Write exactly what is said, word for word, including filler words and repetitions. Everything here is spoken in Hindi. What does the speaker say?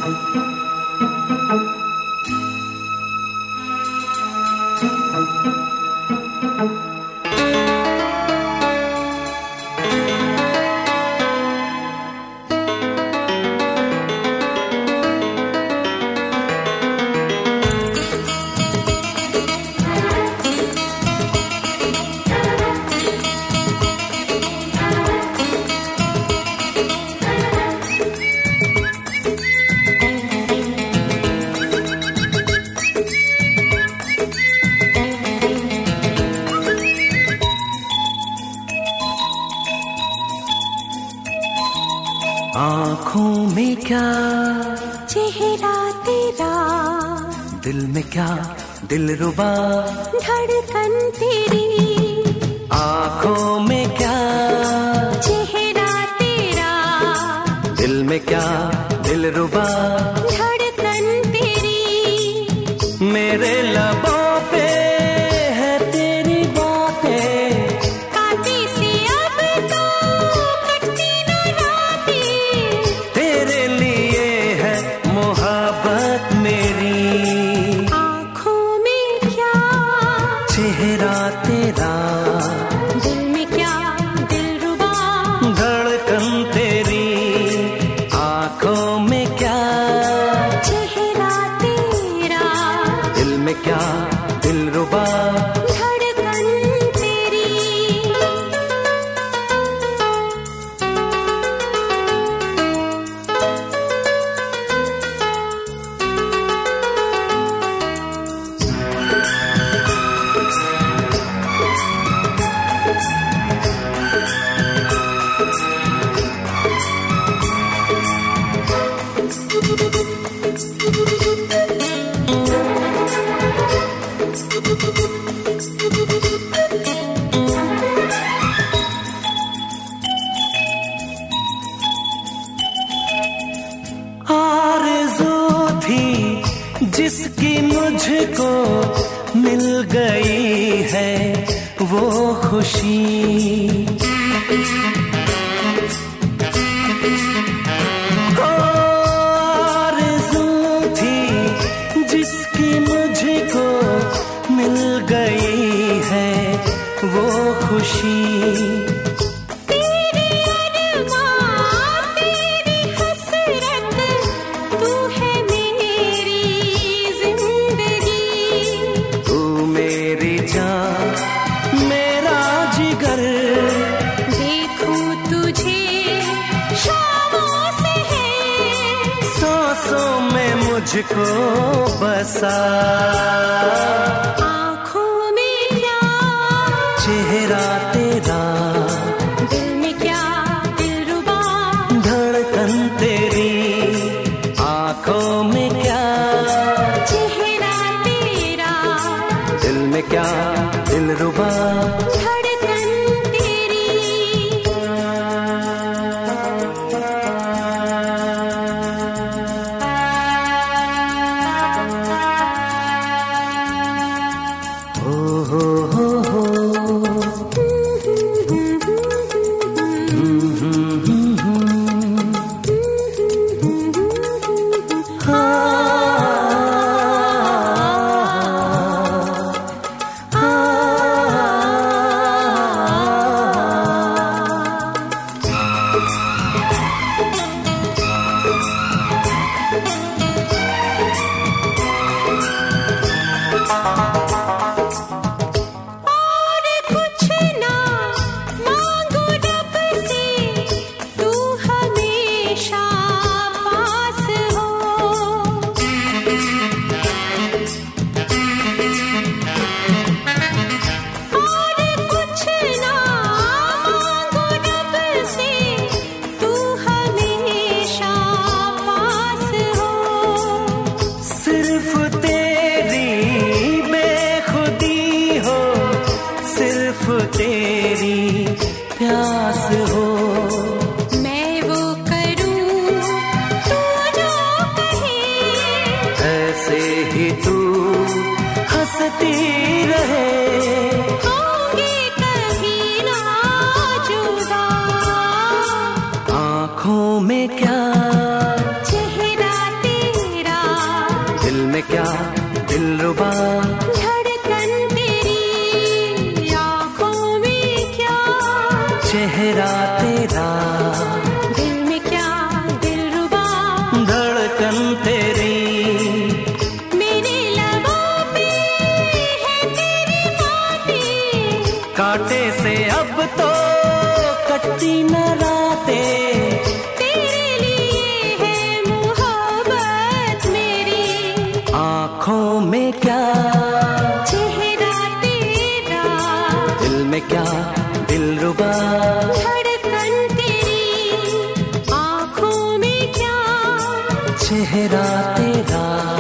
आँखों में क्या चेहरा तेरा, दिल में क्या दिलरुबा धड़कन तेरी। आँखों में क्या चेहरा तेरा, दिल में क्या दिलरुबा धड़कन तेरी। मेरे लबों पे है तेरी बातें, कांटे से अब तो कटती न रातें। तेरे लिए है मोहब्बत मेरी। आँखों में क्या चेहरा तेरा, दिल में क्या दिलरुबा धड़कन तेरी। आँखों में क्या चेहरा तेरा, दिल में क्या दिलरुबा धड़कन तेरी। आरज़ू थी जिसकी मुझको मिल गई है वो खुशी। आरज़ू थी जिसकी मुझको मिल गई है वो खुशी। तेरे अरमान तेरी हसरत, तू है मेरी जिंदगी। तू मेरी जान मेरा जिगर, देखूं तुझे शामों से है, सांसों में मुझको बसा। आँखों में क्या चेहरा तेरा, दिल में क्या दिलरुबा धड़कन तेरी। आँखों में क्या चेहरा तेरा, दिल में क्या दिलरुबा धड़कन तेरी। हो हो हो हो। और कुछ ना मांगू रब से, तू हमेशा पास हो। और कुछ ना मांगू रब से, तू हमेशा पास हो। सिर्फ तेरी बेखुदी हो, सिर्फ तेरी प्यास हो। मैं वो करूं तू जो कहे, ऐसे ही तू हंसती रहे। होंगे कभी ना जुदा। आँखों में क्या चेहरा तेरा, दिलरुबा धड़कन तेरी आँखों में क्या, चेहरा तेरा दिल में क्या दिलरुबा, धड़कन तेरी मेरे लबों पे है तेरी बातें, कांटे से अब तो कटती न रातें, तेरे लिए है मोहब्बत मेरी, आँखों में क्या चेहरा तेरा, दिल में क्या दिलरुबा, धड़कन तेरी आँखों में क्या, चेहरा तेरा।